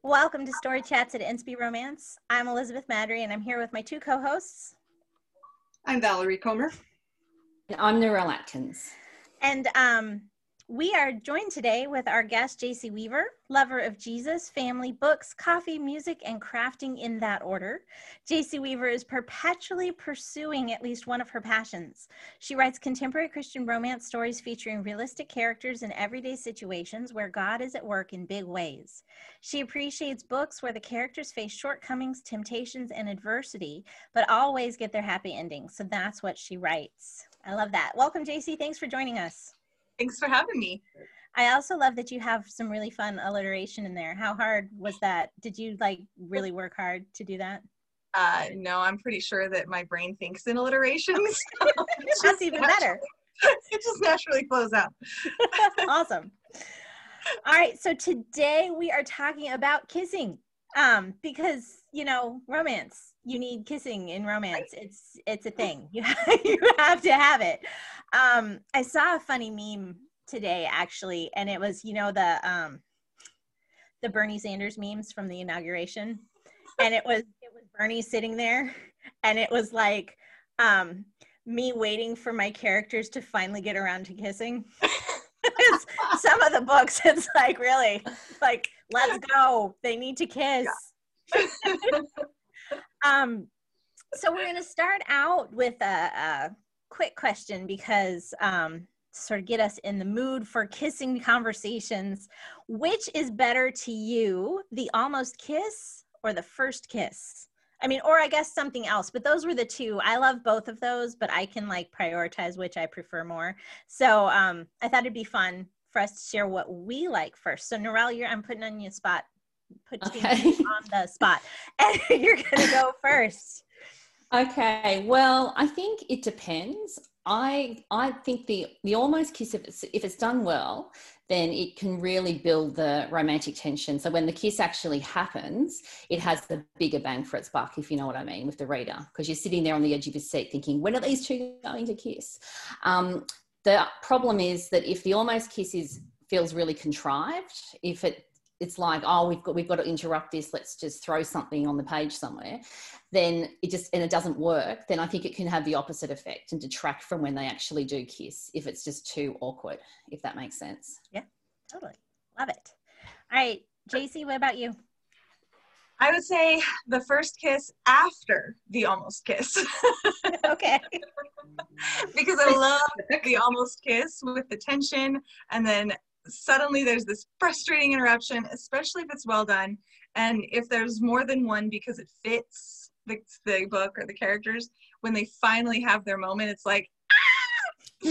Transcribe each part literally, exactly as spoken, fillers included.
Welcome to Story Chats at Inspy Romance. I'm Elizabeth Madry, and I'm here with my two co-hosts. I'm Valerie Comer. And I'm Narelle Atkins. And um, we are joined today with our guest, J C Weaver, lover of Jesus, family, books, coffee, music, and crafting in that order. J C Weaver is perpetually pursuing at least one of her passions. She writes contemporary Christian romance stories featuring realistic characters in everyday situations where God is at work in big ways. She appreciates books where the characters face shortcomings, temptations, and adversity, but always get their happy ending. So that's what she writes. I love that. Welcome, J C. Thanks for joining us. Thanks for having me. I also love that you have some really fun alliteration in there. How hard was that? Did you like really work hard to do that? Uh, no, I'm pretty sure that my brain thinks in alliterations. That's even better. It just naturally flows out. Awesome. All right, so today we are talking about kissing, um, because, you know, romance, you need kissing in romance. It's it's a thing. You have, you have to have it. Um, I saw a funny meme today, actually, and it was, you know, the um, the Bernie Sanders memes from the inauguration, and it was it was Bernie sitting there, and it was like um, me waiting for my characters to finally get around to kissing. Some of the books, it's like, really, like, let's go. They need to kiss. Yeah. um, so we're going to start out with a, a quick question because um, to sort of get us in the mood for kissing conversations. Which is better to you, the almost kiss or the first kiss? I mean, or I guess something else, but those were the two. I love both of those, but I can like prioritize which I prefer more. So um, I thought it'd be fun for us to share what we like first. So Narelle, you're, I'm putting on you spot, putting Okay. you on the spot, and you're gonna go first. Okay, well, I think it depends. I I think the the almost kiss, if it's, if it's done well, then it can really build the romantic tension. So when the kiss actually happens, it has the bigger bang for its buck, if you know what I mean, with the reader, because you're sitting there on the edge of your seat thinking, when are these two going to kiss? Um, the problem is that if the almost kiss is feels really contrived, if it it's like, oh, we've got we've got to interrupt this, let's just throw something on the page somewhere, then it just, and it doesn't work, then I think it can have the opposite effect and detract from when they actually do kiss, if it's just too awkward, if that makes sense. Yeah, totally. Love it. All right, J C, what about you? I would say the first kiss after the almost kiss. Okay. Because I love the almost kiss with the tension, and then suddenly there's this frustrating interruption, especially if it's well done. And if there's more than one because it fits the, the book or the characters, when they finally have their moment, it's like, ah!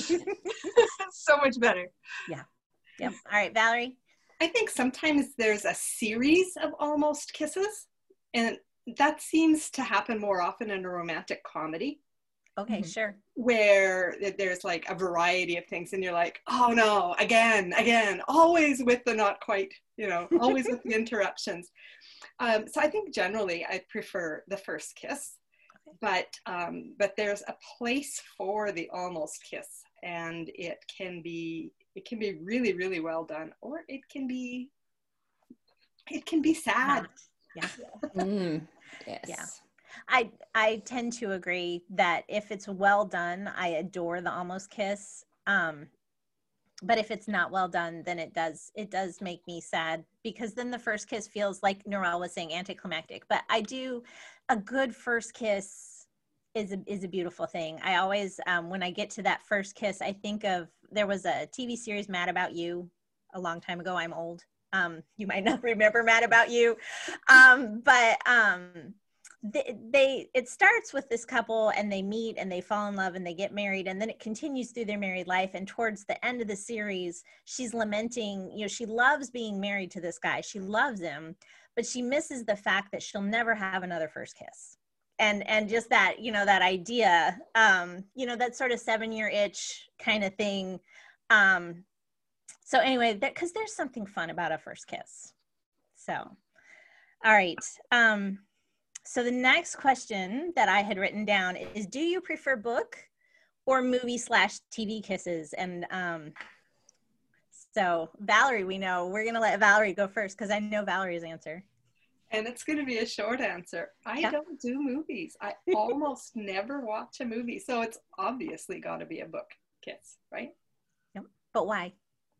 So much better. Yeah. Yep. All right, Valerie. I think sometimes there's a series of almost kisses, and that seems to happen more often in a romantic comedy. Okay, Mm-hmm. sure. Where there's like a variety of things and you're like, oh no, again, again, always with the not quite, you know, always with the interruptions. Um, so I think generally I prefer the first kiss, okay. but um, but there's a place for the almost kiss, and it can be it can be really, really well done, or it can be it can be sad. Yeah. Mm, yes. Yeah. I I tend to agree that if it's well done, I adore the almost kiss. Um, but if it's not well done, then it does it does make me sad, because then the first kiss feels, like Narelle was saying, anticlimactic. But I do, a good first kiss is a, is a beautiful thing. I always, um, when I get to that first kiss, I think of, there was a T V series, Mad About You, a long time ago. I'm old. Um, you might not remember Mad About You, um, but. Um, They, they it starts with this couple, and they meet and they fall in love and they get married, and then it continues through their married life. And towards the end of the series, she's lamenting, you know, she loves being married to this guy, she loves him, but she misses the fact that she'll never have another first kiss. And and just that, you know, that idea, um, you know, that sort of seven year itch kind of thing. Um, so anyway, that, because there's something fun about a first kiss. So, all right. Um, So the next question that I had written down is, do you prefer book or movie slash T V kisses? And um, so Valerie, we know, we're going to let Valerie go first because I know Valerie's answer. And it's going to be a short answer. I Yeah. don't do movies. I almost never watch a movie. So it's obviously got to be a book kiss, right? Yep. But why?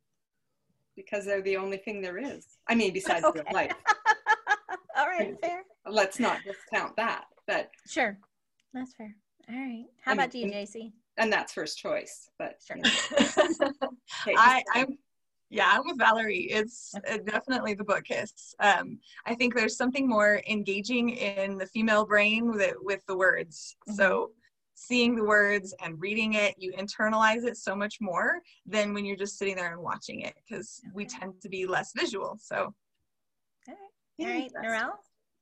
Because they're the only thing there is. I mean, besides Okay. real life. All right, fair. Let's not discount that. But Sure. That's fair. All right. How I mean, about you, J C? and that's first choice. But Sure. you know. Okay, I, I'm, yeah, I'm with Valerie. It's uh, definitely the book kiss. Um, I think there's something more engaging in the female brain with it, with the words. Mhm. So seeing the words and reading it, you internalize it so much more than when you're just sitting there and watching it, because we tend to be less visual. So. All right. All right, Narelle?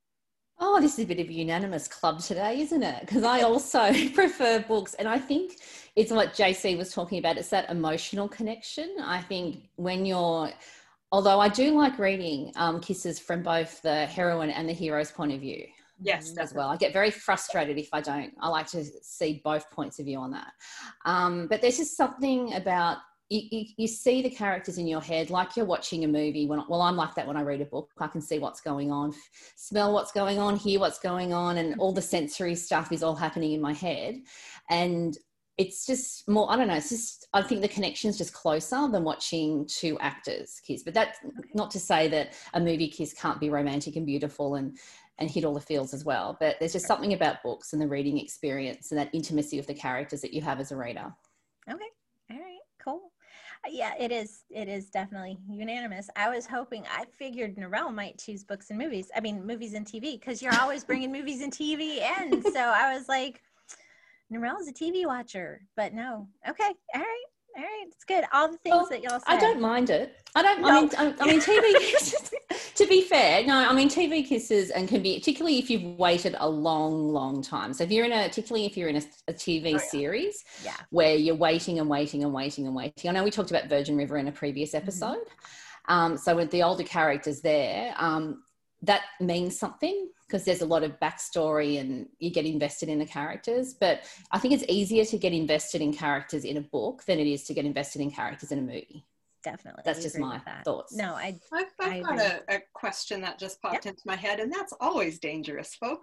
Oh, this is a bit of a unanimous club today, isn't it? Because I also prefer books. And I think it's what J C was talking about. It's that emotional connection. I think when you're, although I do like reading um, kisses from both the heroine and the hero's point of view. Yes, As well. I get very frustrated if I don't. I like to see both points of view on that. Um, but there's just something about, You, you, you see the characters in your head like you're watching a movie. When, well, I'm like that when I read a book. I can see what's going on, smell what's going on, hear what's going on, and all the sensory stuff is all happening in my head. And it's just more, I don't know, it's just, I think the connection's just closer than watching two actors kiss. But that's not to say that a movie kiss can't be romantic and beautiful and, and hit all the feels as well. But there's just something about books and the reading experience and that intimacy of the characters that you have as a reader. Okay. All right. Cool. Yeah, it is. It is definitely unanimous. I was hoping, I figured Narelle might choose books and movies. I mean, movies and T V, because you're always bringing movies and T V in. So I was like, Narelle's a T V watcher, but no. Okay. All right. All right. It's good. All the things Well, that y'all said. I don't mind it. I don't, I No. mean, I, I mean, T V kisses, to be fair, no, I mean, T V kisses and can be, particularly if you've waited a long, long time. So if you're in a, particularly if you're in a, a T V Oh, yeah. series Yeah. where you're waiting and waiting and waiting and waiting. I know we talked about Virgin River in a previous episode. Mm-hmm. Um, so with the older characters there, um, that means something because there's a lot of backstory and you get invested in the characters. But I think it's easier to get invested in characters in a book than it is to get invested in characters in a movie. Definitely. That's just my thoughts. No, I. I've, I've I got a, a question that just popped Yep. into my head, and that's always dangerous, folks.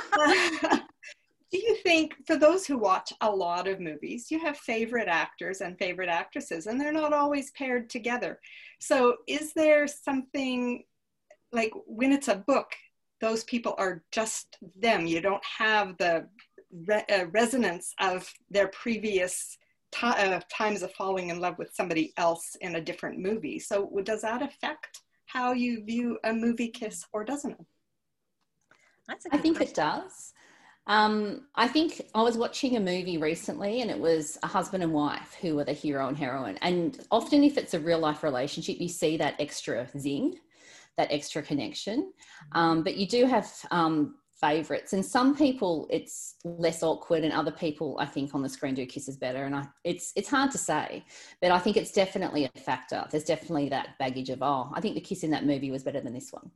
Do you think, for those who watch a lot of movies, you have favorite actors and favorite actresses, and they're not always paired together. So is there something, like when it's a book, those people are just them. You don't have the re- uh, resonance of their previous t- uh, times of falling in love with somebody else in a different movie. So does that affect how you view a movie kiss, or doesn't it? That's a I good think question. it does. Um, I think I was watching a movie recently and it was a husband and wife who were the hero and heroine. And often if it's a real life relationship, you see that extra zing, that extra connection. Um, but you do have um, favourites, and some people it's less awkward and other people I think on the screen do kisses better. And I, it's, it's hard to say, but I think it's definitely a factor. There's definitely that baggage of, oh, I think the kiss in that movie was better than this one.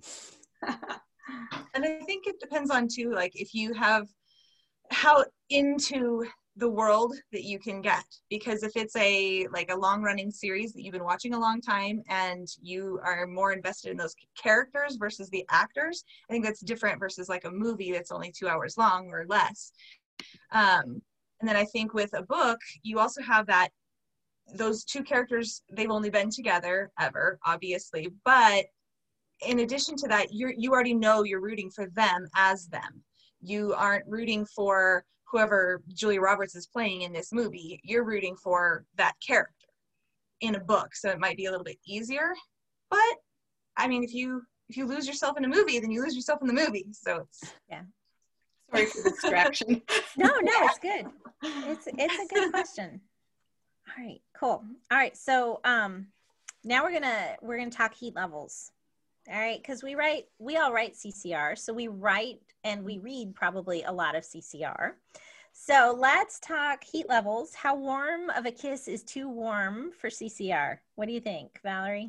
And I think it depends on too, like if you have how into the world that you can get, because if it's a like a long running series that you've been watching a long time and you are more invested in those characters versus the actors, I think that's different versus like a movie that's only two hours long or less. Um, and then I think with a book, you also have that those two characters, they've only been together ever, obviously, but in addition to that, you're, you already know you're rooting for them as them. You aren't rooting for whoever Julia Roberts is playing in this movie. You're rooting for that character in a book. So it might be a little bit easier. But I mean, if you if you lose yourself in a movie, then you lose yourself in the movie. So it's Yeah. Sorry for the distraction. No, no, it's good. It's it's a good question. All right, cool. All right, so um, now we're gonna we're gonna talk heat levels. All right, because we write, we all write C C R, so we write and we read probably a lot of C C R. So let's talk heat levels. How warm of a kiss is too warm for C C R? What do you think, Valerie?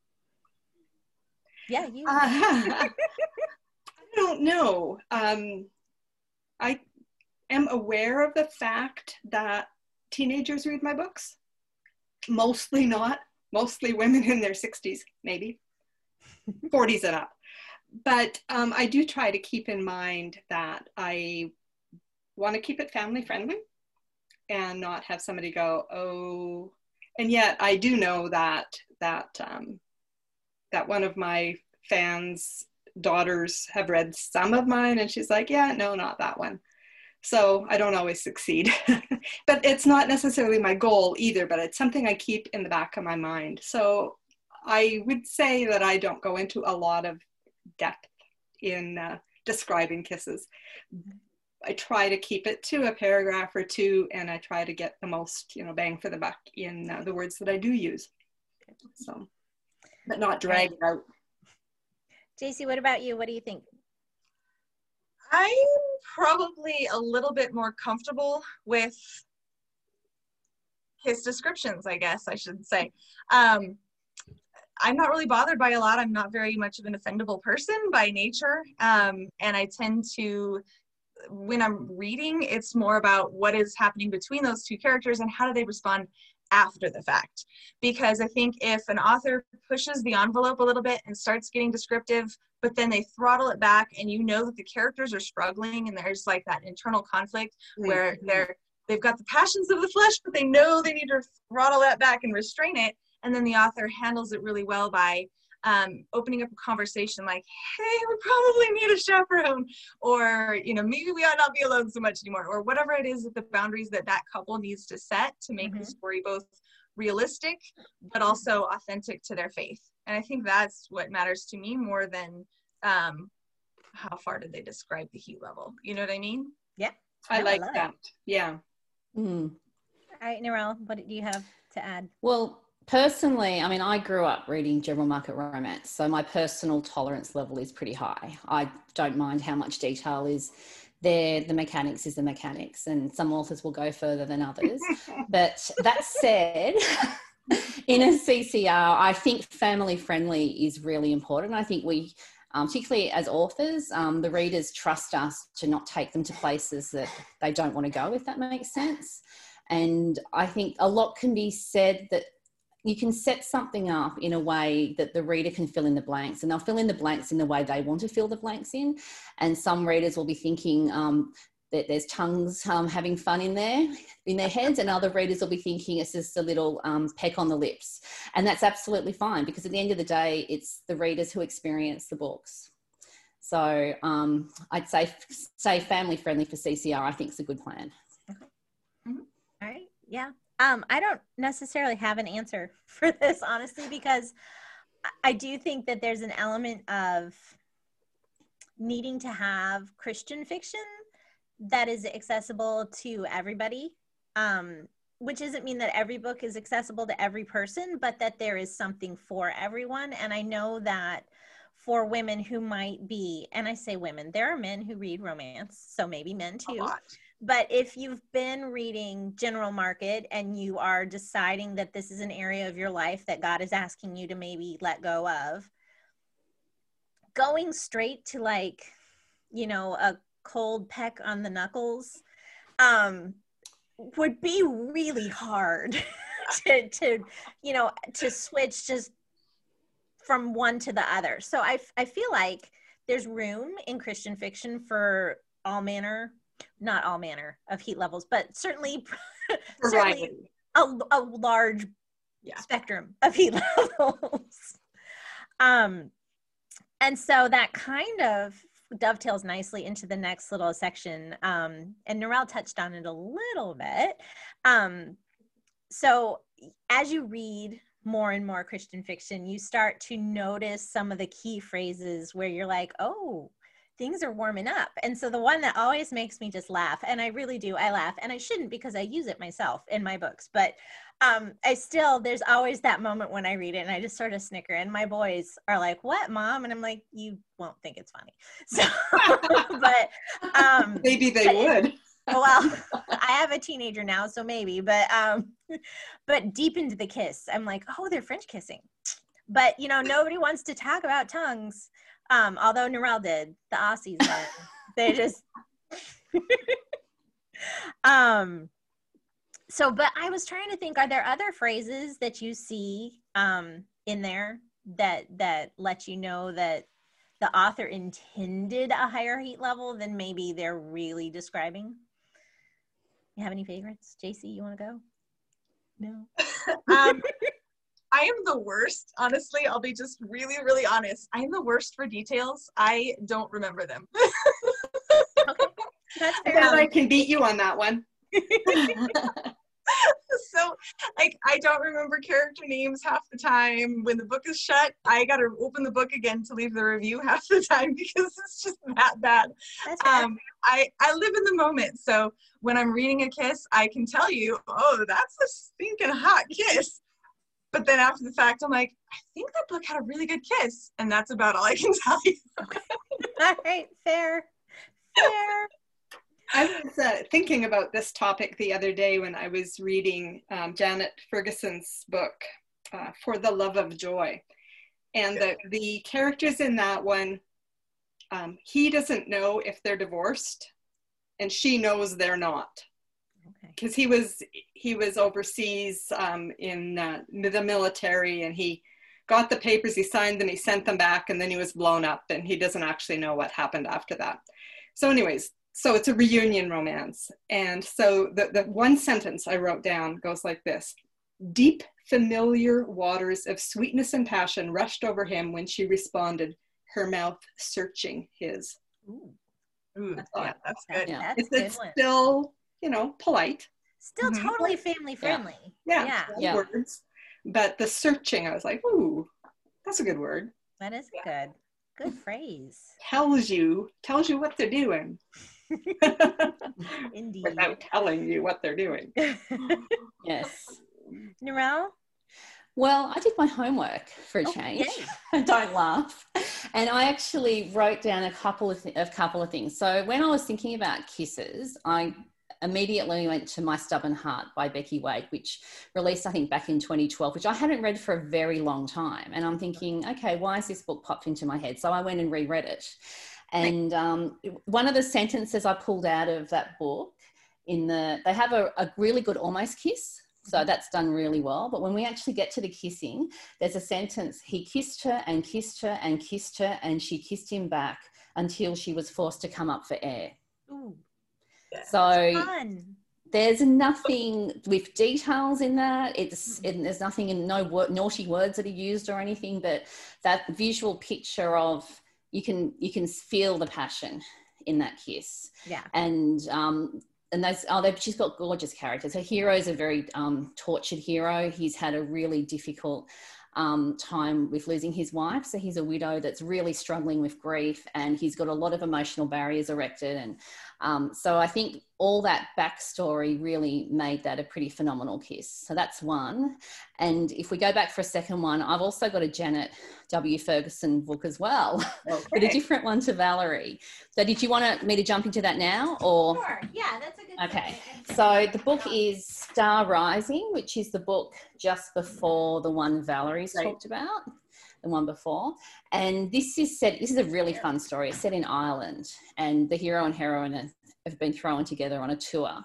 Yeah, you. Uh, I don't know. Um, I am aware of the fact that teenagers read my books. Mostly not. Mostly women in their sixties, maybe. forties and up. but um, I do try to keep in mind that I want to keep it family friendly and not have somebody go, oh, and yet I do know that that um, that one of my fans' daughters have read some of mine, and she's like, yeah, no, not that one. So I don't always succeed, but it's not necessarily my goal either, but it's something I keep in the back of my mind. So I would say that I don't go into a lot of depth in uh, describing kisses. I try to keep it to a paragraph or two, and I try to get the most, you know, bang for the buck in uh, the words that I do use. So, but not drag it out. J C, what about you? What do you think? I'm probably a little bit more comfortable with his descriptions, I guess I should say. Um, I'm not really bothered by a lot. I'm not very much of an offendable person by nature. Um, and I tend to, when I'm reading, it's more about what is happening between those two characters and how do they respond after the fact. Because I think if an author pushes the envelope a little bit and starts getting descriptive, but then they throttle it back and you know that the characters are struggling and there's like that internal conflict mm-hmm. where they're, they've got the passions of the flesh, but they know they need to throttle that back and restrain it. And then the author handles it really well by um, opening up a conversation like, hey, we probably need a chaperone, or, you know, maybe we ought not be alone so much anymore, or whatever it is that the boundaries that that couple needs to set to make mm-hmm. the story both realistic, but also authentic to their faith. And I think that's what matters to me more than um, how far did they describe the heat level? You know what I mean? Yeah. I no, like I that. It. Yeah. Mm. All right, Narelle, what do you have to add? Well, personally, I mean, I grew up reading general market romance, so my personal tolerance level is pretty high. I don't mind how much detail is there. The mechanics is the mechanics, and some authors will go further than others. But that said, in a C C R, I think family friendly is really important. I think we, um, particularly as authors, um, the readers trust us to not take them to places that they don't want to go, if that makes sense. And I think a lot can be said that you can set something up in a way that the reader can fill in the blanks, and they'll fill in the blanks in the way they want to fill the blanks in. And some readers will be thinking um, that there's tongues um, having fun in there, in their heads, and other readers will be thinking it's just a little um, peck on the lips. And that's absolutely fine, because at the end of the day, it's the readers who experience the books. So um, I'd say, say family friendly for C C R, I think is a good plan. Okay. Mm-hmm. All right. Yeah. Um, I don't necessarily have an answer for this, honestly, because I do think that there's an element of needing to have Christian fiction that is accessible to everybody, um, which doesn't mean that every book is accessible to every person, but that there is something for everyone. And I know that for women who might be, and I say women, there are men who read romance, so maybe men too. But if you've been reading general market and you are deciding that this is an area of your life that God is asking you to maybe let go of, going straight to like, you know, a cold peck on the knuckles um, would be really hard to, to, you know, to switch just from one to the other. So I, I feel like there's room in Christian fiction for all manner not all manner of heat levels, but certainly, certainly a, a large yeah. spectrum of heat levels. Um, and so that kind of dovetails nicely into the next little section. Um, and Narelle touched on it a little bit. Um, so as you read more and more Christian fiction, you start to notice some of the key phrases where you're like, oh, things are warming up. And so the one that always makes me just laugh, and I really do, I laugh, and I shouldn't because I use it myself in my books, but um, I still, there's always that moment when I read it and I just sort of snicker, and my boys are like, what, Mom? And I'm like, you won't think it's funny. So, but um, maybe they would. Well, I have a teenager now, so maybe, but um, but deep into the kiss, I'm like, oh, they're French kissing. But, you know, nobody wants to talk about tongues. Um, although Narelle did, the Aussies did. They just, um, so, but I was trying to think, are there other phrases that you see um, in there that, that let you know that the author intended a higher heat level than maybe they're really describing. You have any favorites? J C, you want to go? No. um, I am the worst, honestly. I'll be just really, really honest. I am the worst for details. I don't remember them. Okay, that's I fair. bet I can beat you on that one. So, like, I don't remember character names half the time. When the book is shut, I got to open the book again to leave the review half the time because it's just that bad. That's fair. Um, I, I live in the moment. So when I'm reading a kiss, I can tell you, oh, that's a stinking hot kiss. But then after the fact, I'm like, I think that book had a really good kiss. And that's about all I can tell you. All right, fair. Fair. I was uh, thinking about this topic the other day when I was reading um, Janet Ferguson's book, uh, For the Love of Joy. And the, the characters in that one, um, he doesn't know if they're divorced, and she knows they're not. Because he was he was overseas um, in uh, the military, and he got the papers, he signed them, he sent them back, and then he was blown up, and he doesn't actually know what happened after that. So anyways, so it's a reunion romance. And so the, the one sentence I wrote down goes like this: deep, familiar waters of sweetness and passion rushed over him when she responded, her mouth searching his. Ooh. Ooh, yeah, that's good. Yeah. That's It's, a good it's one. still, you know, polite. Still Mhm. totally family friendly. Yeah, Yeah. Yeah. words. But the searching, I was like, ooh, that's a good word. That is good. Good phrase. Tells you, tells you what they're doing. Indeed. Without telling you what they're doing. Yes. Narelle? Well, I did my homework for a Oh, change. yay. Don't laugh. And I actually wrote down a couple of th- a couple of things. So when I was thinking about kisses, I immediately went to My Stubborn Heart by Becky Wade, which released, I think, back in twenty twelve, which I hadn't read for a very long time. And I'm thinking, okay, why has this book popped into my head? So I went and reread it. And um, one of the sentences I pulled out of that book, in the they have a, a really good almost kiss. So that's done really well. But when we actually get to the kissing, there's a sentence: he kissed her and kissed her and kissed her, and she kissed him back until she was forced to come up for air. Ooh, So fun. there's nothing with details in that. It's it, there's nothing in no word, naughty words that are used or anything, but that visual picture of you can you can feel the passion in that kiss. Yeah. And um, and those oh, they've, she's got gorgeous characters. Her hero is a very um, tortured hero. He's had a really difficult um, time with losing his wife. So he's a widow that's really struggling with grief, and he's got a lot of emotional barriers erected. And um, so I think all that backstory really made that a pretty phenomenal kiss. So that's one. And if we go back for a second one, I've also got a Janet W. Ferguson book as well, Okay. but a different one to Valerie. So did you want me to jump into that now, or? Sure. Yeah, that's a good Okay, segue. so the book is Star Rising, which is the book just before the one Valerie's Right. talked about, the one before. And this is set, this is a really fun story. It's set in Ireland, and the hero and heroine are, have been thrown together on a tour.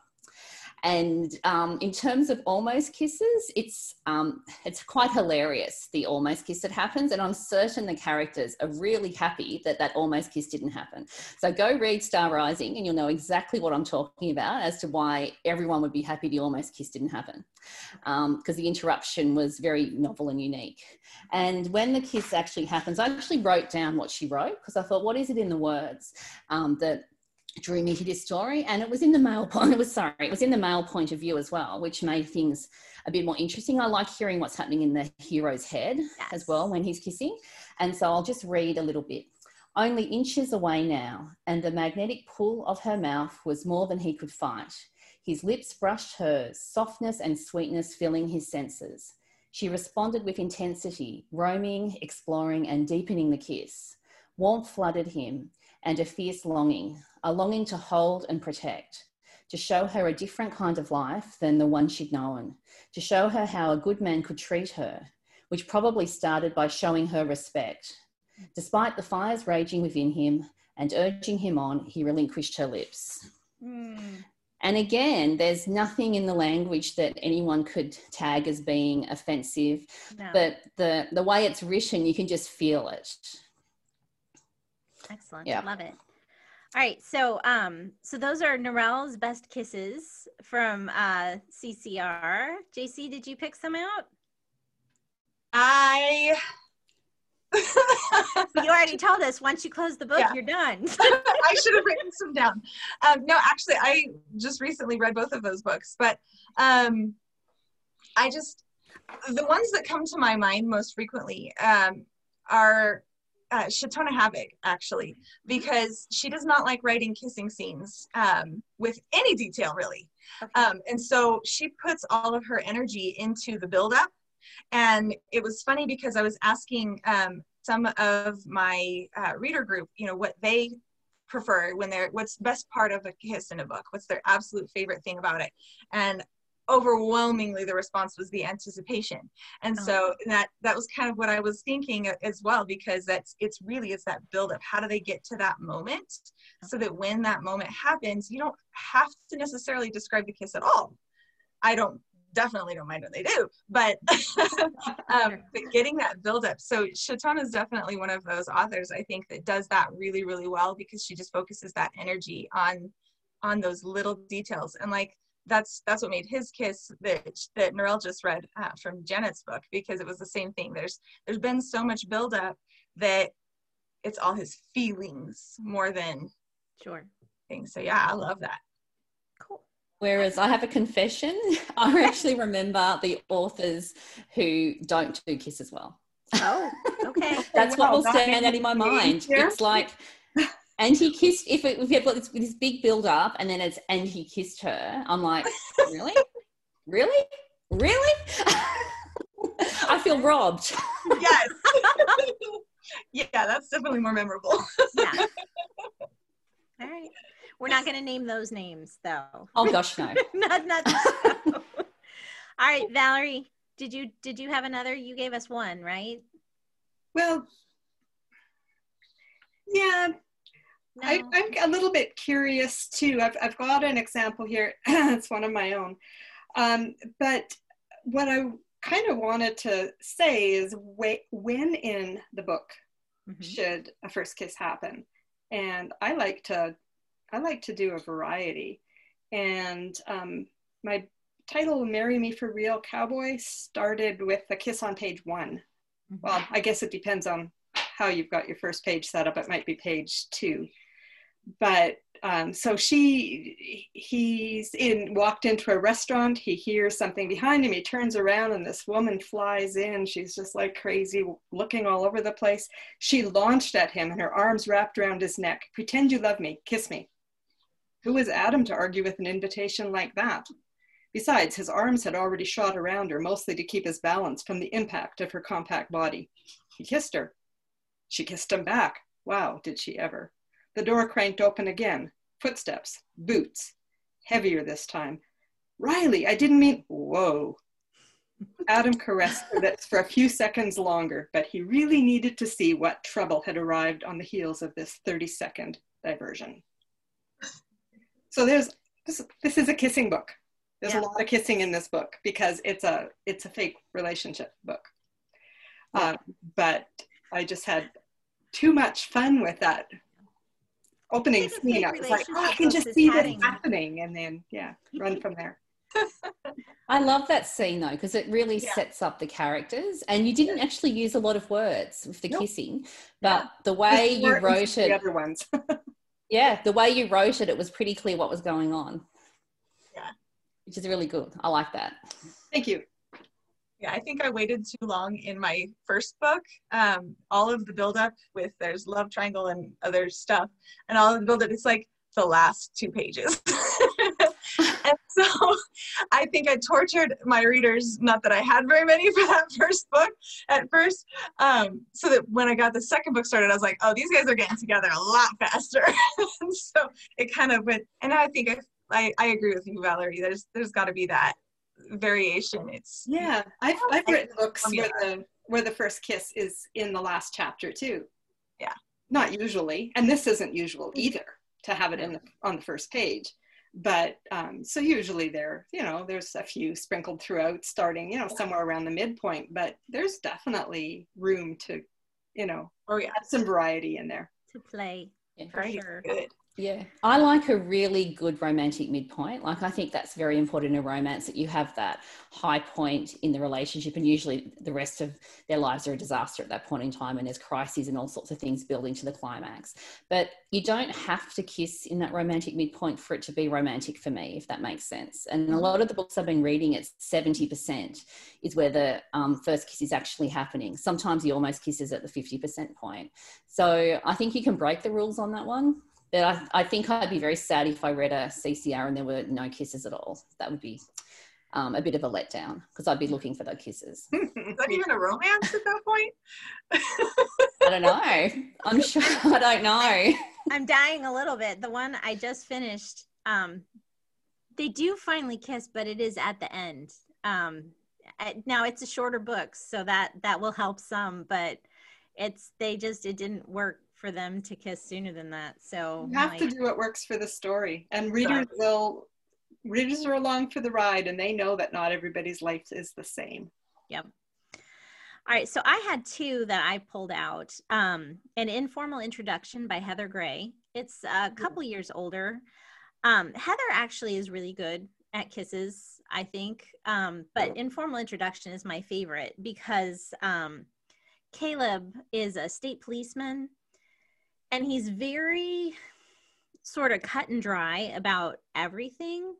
And um, in terms of almost kisses, it's um, it's quite hilarious, the almost kiss that happens. And I'm certain the characters are really happy that that almost kiss didn't happen. So go read Star Rising and you'll know exactly what I'm talking about as to why everyone would be happy the almost kiss didn't happen. Because um, the interruption was very novel and unique. And when the kiss actually happens, I actually wrote down what she wrote, because I thought, what is it in the words um, that drew me to this story? And it was in the male point, it was sorry, it was in the male point of view as well, which made things a bit more interesting. I like hearing what's happening in the hero's head Yes. as well when he's kissing. And so I'll just read a little bit. Only inches away now, and the magnetic pull of her mouth was more than he could fight. His lips brushed hers, softness and sweetness filling his senses. She responded with intensity, roaming, exploring, and deepening the kiss. Warmth flooded him, and a fierce longing, a longing to hold and protect, to show her a different kind of life than the one she'd known, to show her how a good man could treat her, which probably started by showing her respect. Despite the fires raging within him and urging him on, he relinquished her lips. Mm. And again, there's nothing in the language that anyone could tag as being offensive, No. but the, the way it's written, you can just feel it. Excellent. Yeah. Love it. All right, so um, so those are Narelle's best kisses from uh, C C R. J C, did you pick some out? I. You already told us once you close the book, Yeah. you're done. I should have written some down. Um, no, actually, I just recently read both of those books, but um, I just the ones that come to my mind most frequently um, are. Uh, Shatona Havoc, actually, because she does not like writing kissing scenes um, with any detail, really. Okay. Um, and so she puts all of her energy into the buildup. And it was funny because I was asking um, some of my uh, reader group, you know, what they prefer when they're, what's the best part of a kiss in a book? What's their absolute favorite thing about it? And overwhelmingly the response was the anticipation. And Oh. so that that was kind of what I was thinking as well, because that's it's really it's that buildup. How do they get to that moment so that when that moment happens, you don't have to necessarily describe the kiss at all. I don't definitely don't mind when they do, but um, but getting that buildup. So Shatona is definitely one of those authors I think that does that really, really well, because she just focuses that energy on on those little details. And like that's that's what made his kiss that that Narelle just read uh, from Janet's book, because it was the same thing. There's there's been so much buildup that it's all his feelings more than Sure. things. So yeah, I love that. Cool. Whereas I have a confession, I actually remember the authors who don't do kisses well. Oh, okay. That's Wow, what will that stand out in my mind. Yeah. It's like, and he kissed, if, it, if you've got this, this big build up and then it's, and he kissed her, I'm like, really? Really? Really? I feel robbed. Yes. Yeah, that's definitely more memorable. Yeah. All right. We're not going to name those names, though. Oh gosh, no. not not this show. All right, Valerie, did you did you have another? You gave us one, right? Well, yeah, No. I, I'm a little bit curious too. I've, I've got an example here. It's one of my own. Um, but what I kind of wanted to say is wh- when in the book Mhm. should a first kiss happen? And I like to, I like to do a variety. And um, my title, Marry Me for Real Cowboy, started with a kiss on page one. Mhm. Well, I guess it depends on how you've got your first page set up. It might be page two. But um, so she, he's in, walked into a restaurant. He hears something behind him. He turns around and this woman flies in. She's just like crazy, looking all over the place. She launched at him and her arms wrapped around his neck. Pretend you love me, kiss me. Who is Adam to argue with an invitation like that? Besides, his arms had already shot around her, mostly to keep his balance from the impact of her compact body. He kissed her. She kissed him back. Wow, did she ever. The door cranked open again. Footsteps, boots, heavier this time. Riley, I didn't mean, whoa. Adam caressed her lips for a few seconds longer, but he really needed to see what trouble had arrived on the heels of this thirty second diversion. So there's, this, this is a kissing book. There's Yeah. a lot of kissing in this book because it's a, it's a fake relationship book. Um, but I just had too much fun with that opening It's a scene. fake I was like, oh, I can relationship just book see is this having- happening. And then, yeah, run from there. I love that scene though, because it really Yeah. sets up the characters, and you didn't actually use a lot of words with the Nope. kissing, but the way Just you more into wrote the it, other ones. yeah, the way you wrote it, it was pretty clear what was going on. Yeah. Which is really good. I like that. Thank you. Yeah, I think I waited too long in my first book. Um, all of the buildup with there's love triangle and other stuff, and all of the buildup, it's like the last two pages. And so I think I tortured my readers, not that I had very many for that first book at first, um, so that when I got the second book started, I was like, oh, these guys are getting together a lot faster. And so it kind of went, and I think I, I, I agree with you, Valerie, there's there's got to be that variation. It's Yeah, I've, I've I- written books formula. where the, where the first kiss is in the last chapter too. Yeah. Not usually, and this isn't usual either, to have it in the, on the first page. But um, so usually there, you know, there's a few sprinkled throughout, starting, you know, somewhere around the midpoint, but there's definitely room to, you know, oh yeah. add some variety in there. To play. Yeah, for Right, sure. good. Yeah, I like a really good romantic midpoint. Like, I think that's very important in a romance, that you have that high point in the relationship, and usually the rest of their lives are a disaster at that point in time, and there's crises and all sorts of things building to the climax. But you don't have to kiss in that romantic midpoint for it to be romantic for me, if that makes sense. And a lot of the books I've been reading, it's seventy percent is where the um, first kiss is actually happening. Sometimes he almost kisses at the fifty percent point. So I think you can break the rules on that one. But I, I think I'd be very sad if I read a C C R and there were no kisses at all. That would be um, a bit of a letdown, because I'd be looking for those kisses. Is that even a romance at that point? I don't know. I'm sure. I don't know. I'm dying a little bit. The one I just finished, um, they do finally kiss, but it is at the end. Um, now it's a shorter book, so that that will help some. But it's they just it didn't work for them to kiss sooner than that. So You have like, to do what works for the story, and readers Exactly. will readers are along for the ride, and they know that not everybody's life is the same. Yep. All right, so I had two that I pulled out. Um, An Informal Introduction by Heather Gray. It's a couple years older. Um, Heather actually is really good at kisses, I think. Um, but Informal Introduction is my favorite because um, Caleb is a state policeman, and he's very sort of cut and dry about everything.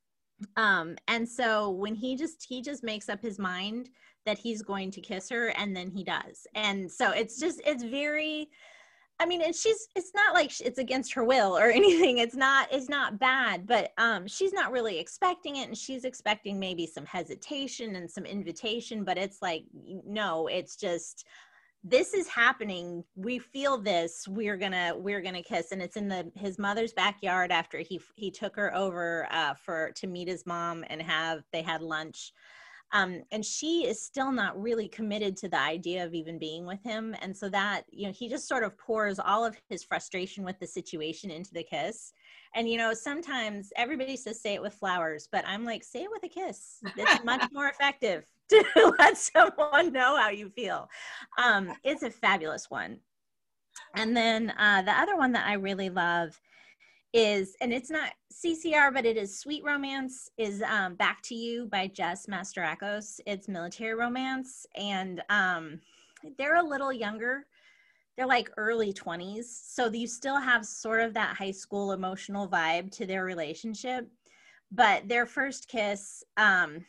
Um, and so when he just, he just makes up his mind that he's going to kiss her, and then he does. And so it's just, it's very, I mean, and she's, it's not like it's against her will or anything. It's not, it's not bad, but um, she's not really expecting it. And she's expecting maybe some hesitation and some invitation, but it's like, no, it's just, this is happening. We feel this. We're gonna we're gonna kiss, and it's in the his mother's backyard after he he took her over uh, for to meet his mom and have they had lunch, um, and she is still not really committed to the idea of even being with him, and so that you know he just sort of pours all of his frustration with the situation into the kiss, and you know sometimes everybody says say it with flowers, but I'm like say it with a kiss. It's much more effective to let someone know how you feel. Um, it's a fabulous one. And then uh, the other one that I really love is, and it's not C C R, but it is sweet romance, is um, Back to You by Jess Masterakos. It's military romance, and um, they're a little younger. They're like early twenties. So you still have sort of that high school emotional vibe to their relationship. But their first kiss, um,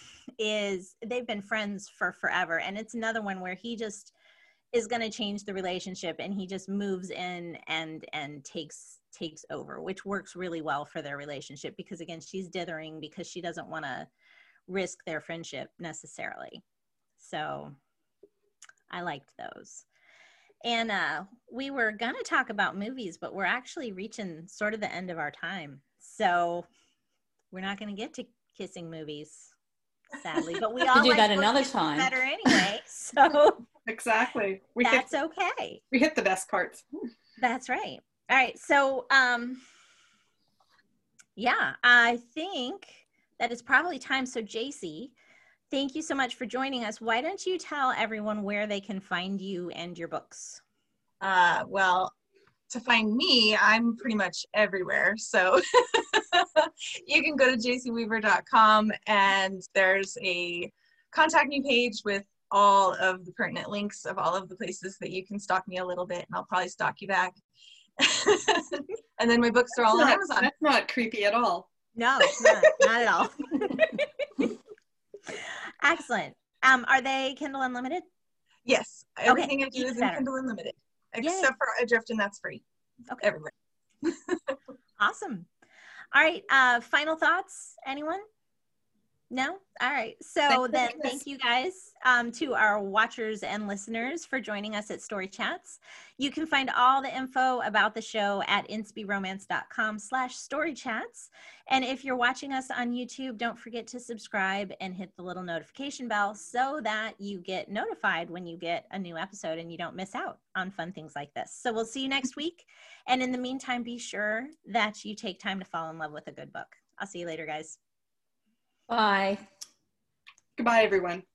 is they've been friends for forever, and it's another one where he just is going to change the relationship, and he just moves in and and takes takes over, which works really well for their relationship, because again she's dithering because she doesn't want to risk their friendship necessarily. So I liked those. And uh we were going to talk about movies, but we're actually reaching sort of the end of our time, so we're not going to get to kissing movies, sadly, but we all do like that another time better anyway, so Exactly. We that's hit, okay. we hit the best parts. That's right. All right, so um yeah, I think that it's probably time. So J C, thank you so much for joining us. Why don't you tell everyone where they can find you and your books? Uh, well, to find me, I'm pretty much everywhere. So you can go to j c weaver dot com, and there's a contact me page with all of the pertinent links of all of the places that you can stalk me a little bit, and I'll probably stalk you back. And then my books are all That's on not, Amazon. That's not creepy at all. No, not, not at all. Excellent. Um, are they Kindle Unlimited? Yes, everything Okay, I do is in better. Kindle Unlimited, Yay. except for Adrift, and that's free. Okay. Everywhere. Awesome. All right. Uh, final thoughts? Anyone? No? All right. So then thank you guys um, to our watchers and listeners for joining us at Story Chats. You can find all the info about the show at inspiromance.com slash story chats. And if you're watching us on YouTube, don't forget to subscribe and hit the little notification bell so that you get notified when you get a new episode and you don't miss out on fun things like this. So we'll see you next week. And in the meantime, be sure that you take time to fall in love with a good book. I'll see you later, guys. Bye. Goodbye, everyone.